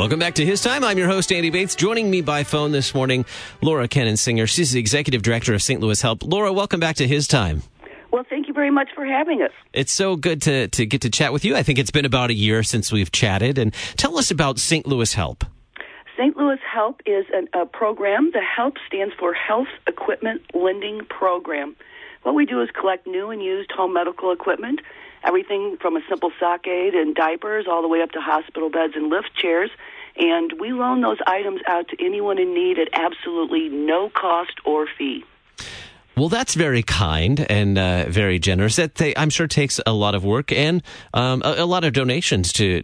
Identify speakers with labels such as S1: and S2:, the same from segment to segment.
S1: Welcome back to His Time. I'm your host, Andy Bates. Joining me by phone this morning, Laura Kennon-Singer. She's the Executive Director of St. Louis Help. Laura, welcome back to His Time.
S2: Well, thank you very much for having us.
S1: It's so good to get to chat with you. I think it's been about a year since we've chatted. And tell us about St. Louis Help.
S2: St. Louis Help is a program. The HELP stands for Health Equipment Lending Program. What we do is collect new and used home medical equipment, everything from a simple sock aid and diapers all the way up to hospital beds and lift chairs. And we loan those items out to anyone in need at absolutely no cost or fee.
S1: Well, that's very kind and very generous. That I'm sure takes a lot of work and a lot of donations to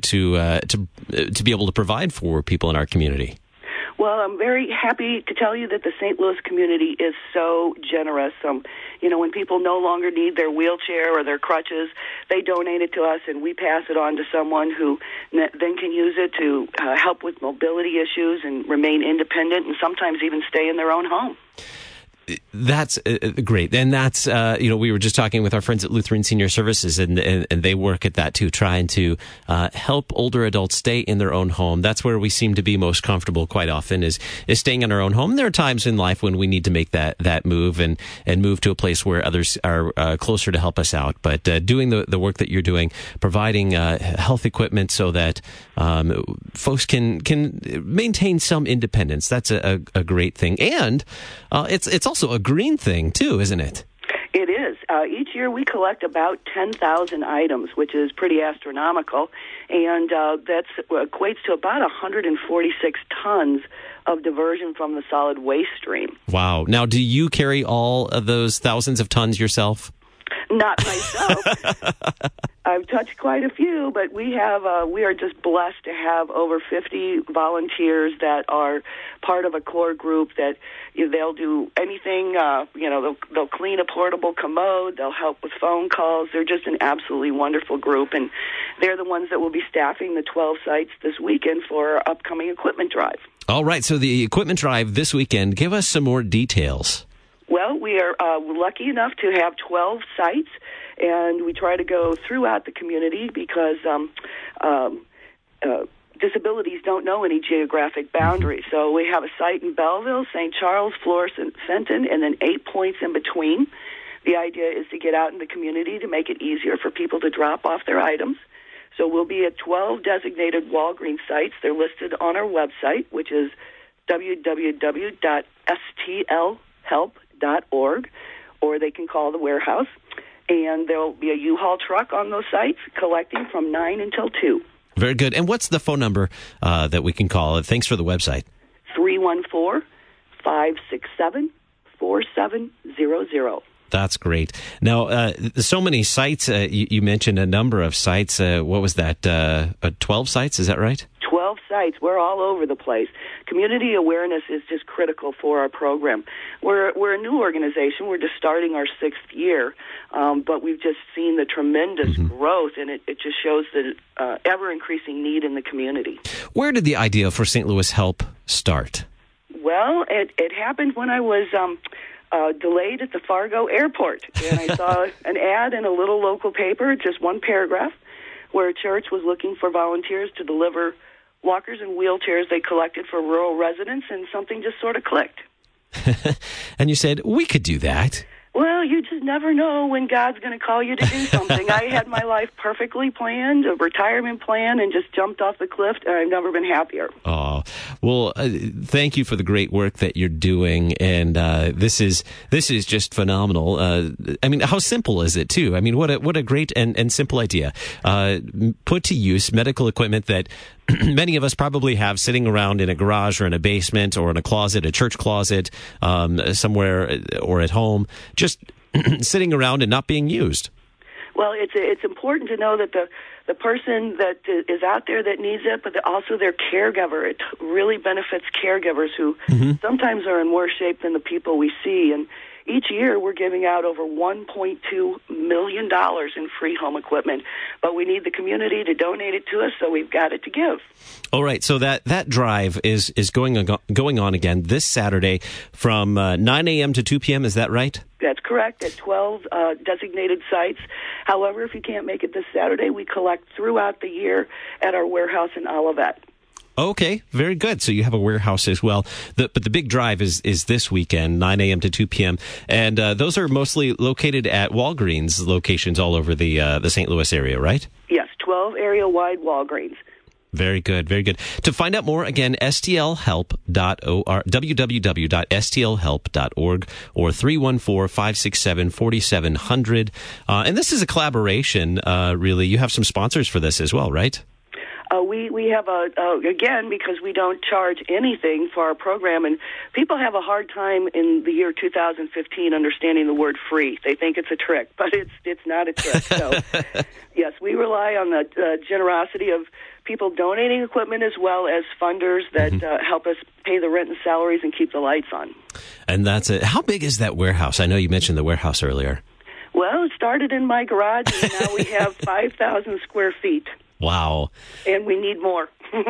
S1: be able to provide for people in our community.
S2: Well, I'm very happy to tell you that the St. Louis community is so generous. When people no longer need their wheelchair or their crutches, they donate it to us, and we pass it on to someone who then can use it to help with mobility issues and remain independent and sometimes even stay in their own home.
S1: That's great. And that's, we were just talking with our friends at Lutheran Senior Services, and they work at that too, trying to help older adults stay in their own home. That's where we seem to be most comfortable quite often is staying in our own home. There are times in life when we need to make that move and move to a place where others are closer to help us out. But doing the work that you're doing, providing health equipment so that folks can maintain some independence, that's a great thing. And it's also a green thing, too, isn't it?
S2: It is. Each year we collect about 10,000 items, which is pretty astronomical, and that equates to about 146 tons of diversion from the solid waste stream.
S1: Wow. Now, do you carry all of those thousands of tons yourself?
S2: Not myself. I've touched quite a few, but we are just blessed to have over 50 volunteers that are part of a core group that they'll do anything. They'll clean a portable commode. They'll help with phone calls. They're just an absolutely wonderful group, and they're the ones that will be staffing the 12 sites this weekend for our upcoming equipment drive. All
S1: right, so the equipment drive this weekend, give us some more details.
S2: Well, we are lucky enough to have 12 sites, and we try to go throughout the community because disabilities don't know any geographic boundaries. So we have a site in Belleville, St. Charles, Florissant, and Fenton, and then 8 points in between. The idea is to get out in the community to make it easier for people to drop off their items. So we'll be at 12 designated Walgreens sites. They're listed on our website, which is www.stlhelp.org, or they can call the warehouse. And there will be a U-Haul truck on those sites collecting from 9 until 2.
S1: Very good. And what's the phone number that we can call? Thanks for the website.
S2: 314-567-4700.
S1: That's great. Now, so many sites. You mentioned a number of sites. What was that? 12 sites, is that right?
S2: 12 sites. We're all over the place. Community awareness is just critical for our program. We're a new organization. We're just starting our 6th year, but we've just seen the tremendous growth, and it just shows the ever-increasing need in the community.
S1: Where did the idea for St. Louis Help start?
S2: Well, it happened when I was delayed at the Fargo airport, and I saw an ad in a little local paper, just one paragraph, where a church was looking for volunteers to deliver walkers and wheelchairs they collected for rural residents, and something just sort of clicked.
S1: And you said, we could do that.
S2: Well, you just never know when God's going to call you to do something. I had my life perfectly planned, a retirement plan, and just jumped off the cliff, and I've never been happier.
S1: Oh, well, thank you for the great work that you're doing, and this is just phenomenal. I mean, how simple is it, too? I mean, what a great and simple idea. Put to use medical equipment that many of us probably have sitting around in a garage or in a basement or in a closet, a church closet, somewhere or at home, just sitting around and not being used.
S2: Well, it's important to know that the person that is out there that needs it, but also their caregiver. It really benefits caregivers who sometimes are in worse shape than the people we see. And each year we're giving out over $1.2 million in free home equipment, but we need the community to donate it to us, so we've got it to give.
S1: All right, so that drive is going on again this Saturday from 9 a.m. to 2 p.m., is that right?
S2: That's correct, at 12 designated sites. However, if you can't make it this Saturday, we collect throughout the year at our warehouse in Olivet.
S1: Okay, very good. So you have a warehouse as well. But the big drive is this weekend, 9 a.m. to 2 p.m. And those are mostly located at Walgreens locations all over the St. Louis area, right?
S2: Yes, 12 area-wide Walgreens.
S1: Very good, very good. To find out more, again, www.stlhelp.org or 314-567-4700. And this is a collaboration, really. You have some sponsors for this as well, right?
S2: We have again, because we don't charge anything for our program, and people have a hard time in the year 2015 understanding the word free. They think it's a trick, but it's not a trick. So, yes, we rely on the generosity of people donating equipment as well as funders that help us pay the rent and salaries and keep the lights on.
S1: And that's it. How big is that warehouse? I know you mentioned the warehouse earlier.
S2: Well, it started in my garage, and now we have 5,000 square feet.
S1: Wow.
S2: And we need more.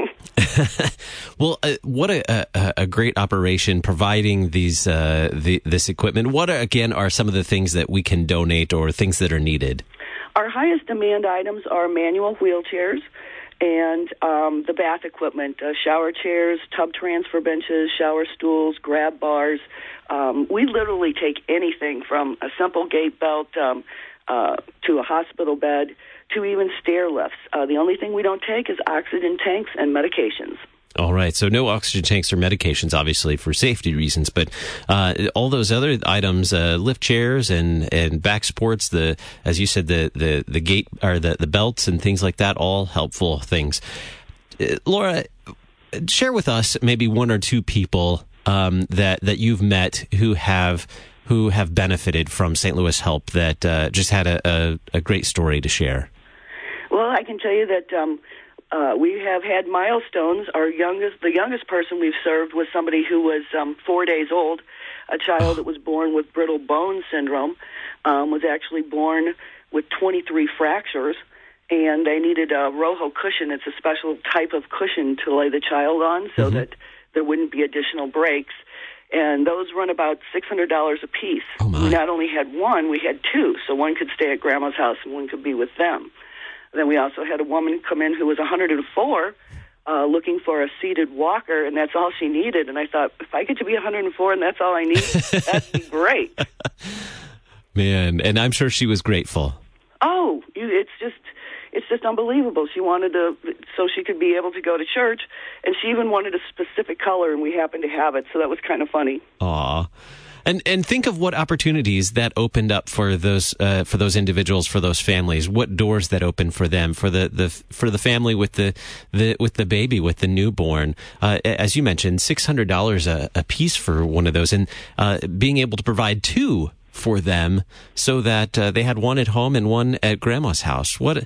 S1: Well, what a great operation providing these this equipment. What are some of the things that we can donate or things that are needed?
S2: Our highest demand items are manual wheelchairs and the bath equipment, shower chairs, tub transfer benches, shower stools, grab bars. We literally take anything from a simple gate belt to a hospital bed to even stair lifts. The only thing we don't take is oxygen tanks and medications. All
S1: right, so no oxygen tanks or medications, obviously, for safety reasons, but all those other items, lift chairs and back supports, as you said, the gate or the belts and things like that, all helpful things. Laura, share with us maybe one or two people that you've met who have benefited from St. Louis Help that just had a great story to share.
S2: Well, I can tell you that we have had milestones. The youngest person we've served was somebody who was 4 days old, a child that was born with brittle bone syndrome, was actually born with 23 fractures, and they needed a Rojo cushion. It's a special type of cushion to lay the child on so that there wouldn't be additional breaks. And those run about $600 a piece.
S1: Oh my.
S2: We not only had one, we had two. So one could stay at Grandma's house and one could be with them. Then we also had a woman come in who was 104 looking for a seated walker, and that's all she needed. And I thought, if I get to be 104 and that's all I need, that'd be great.
S1: Man, and I'm sure she was grateful.
S2: Oh, it's just unbelievable. She wanted so she could be able to go to church, and she even wanted a specific color, and we happened to have it, so that was kind of funny.
S1: Aw. And think of what opportunities that opened up for those individuals, for those families. What doors that opened for them, for the family with the baby, with the newborn. As you mentioned, $600 a piece for one of those, and being able to provide two for them so that they had one at home and one at Grandma's house. What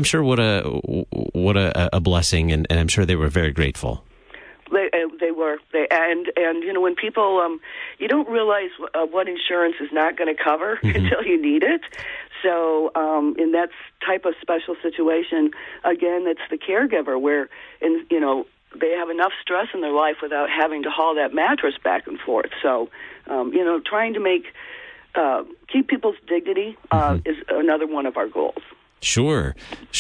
S1: a blessing, and I'm sure they were very grateful.
S2: They were. And when people, you don't realize what insurance is not going to cover until you need it. So in that type of special situation, again, it's the caregiver where, they have enough stress in their life without having to haul that mattress back and forth. So, trying to keep people's dignity is another one of our goals.
S1: Sure.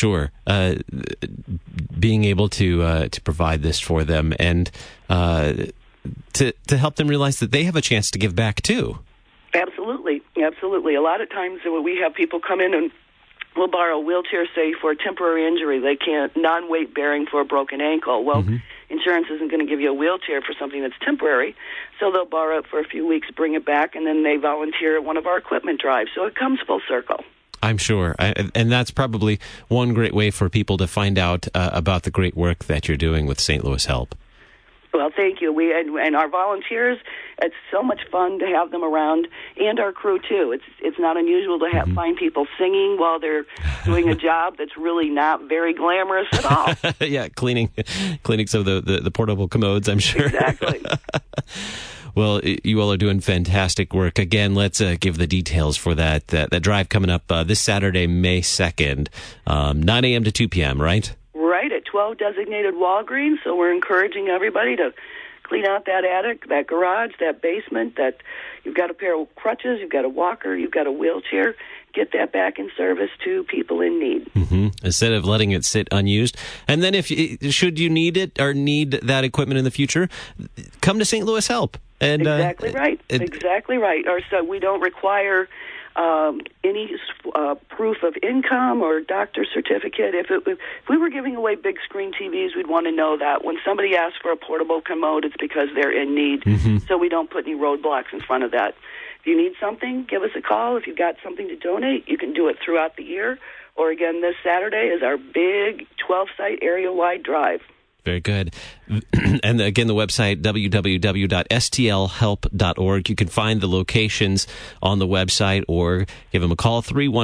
S1: Being able to provide this for them and to help them realize that they have a chance to give back too. Absolutely.
S2: A lot of times we have people come in and we'll borrow a wheelchair, say, for a temporary injury. They can't, non-weight bearing for a broken ankle. Well, insurance isn't going to give you a wheelchair for something that's temporary, so they'll borrow it for a few weeks, bring it back, and then they volunteer at one of our equipment drives. So it comes full circle.
S1: I'm sure. And that's probably one great way for people to find out about the great work that you're doing with St. Louis Help.
S2: Well, thank you. And our volunteers, it's so much fun to have them around, and our crew, too. It's not unusual to find people singing while they're doing a job that's really not very glamorous at all.
S1: Yeah, cleaning some of the portable commodes, I'm sure.
S2: Exactly.
S1: Well, you all are doing fantastic work. Again, let's give the details for that drive coming up this Saturday, May 2nd, 9 a.m. to 2 p.m., right?
S2: Right, at 12 designated Walgreens. So we're encouraging everybody to clean out that attic, that garage, that basement, that you've got a pair of crutches, you've got a walker, you've got a wheelchair. Get that back in service to people in need.
S1: Instead of letting it sit unused. And then should you need it or need that equipment in the future, come to St. Louis Help. And,
S2: exactly right. Exactly right. Or so we don't require any proof of income or doctor's certificate. If we were giving away big screen TVs, we'd want to know that. When somebody asks for a portable commode, it's because they're in need. So we don't put any roadblocks in front of that. If you need something, give us a call. If you've got something to donate, you can do it throughout the year. Or again, this Saturday is our big 12-site area-wide drive.
S1: Very good. And again, the website, www.stlhelp.org. You can find the locations on the website or give them a call,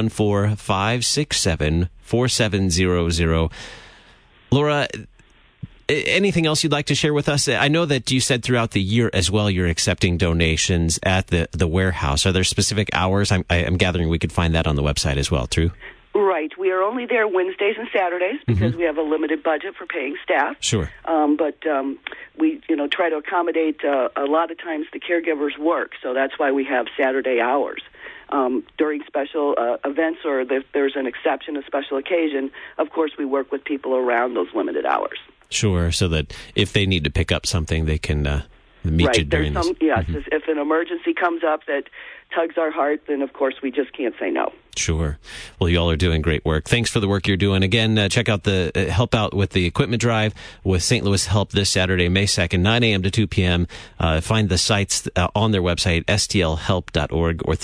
S1: 314-567-4700. Laura, anything else you'd like to share with us? I know that you said throughout the year as well you're accepting donations at the warehouse. Are there specific hours? I'm gathering we could find that on the website as well, true?
S2: Right. We are only there Wednesdays and Saturdays because we have a limited budget for paying staff.
S1: Sure.
S2: But we, try to accommodate a lot of times the caregivers work, so that's why we have Saturday hours. During special events or if there's an exception, a special occasion, of course we work with people around those limited hours.
S1: Sure, so that if they need to pick up something, they can meet you during this.
S2: Yes, if an emergency comes up that tugs our heart, then of course we just can't say no.
S1: Sure. Well, you all are doing great work. Thanks for the work you're doing. Again, check out the help out with the equipment drive with St. Louis Help this Saturday, May 2nd, 9 a.m. to 2 p.m. Find the sites on their website, stlhelp.org or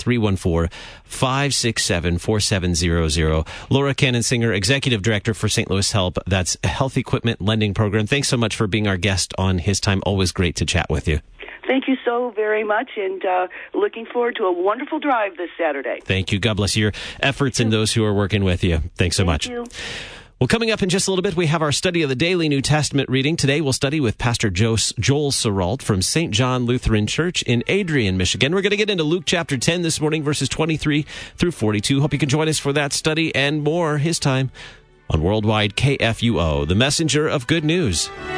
S1: 314-567-4700. Laura Cannonsinger, Executive Director for St. Louis Help. That's a Health Equipment Lending Program. Thanks so much for being our guest on His Time. Always great to chat with you.
S2: Thank you so very much, and looking forward to a wonderful drive this Saturday.
S1: Thank you. God bless your efforts and those who are working with you. Thanks so much.
S2: Thank you.
S1: Well, coming up in just a little bit, we have our study of the daily New Testament reading. Today, we'll study with Pastor Joel Serault from St. John Lutheran Church in Adrian, Michigan. We're going to get into Luke chapter 10 this morning, verses 23 through 42. Hope you can join us for that study and more. His Time on Worldwide KFUO, the messenger of good news.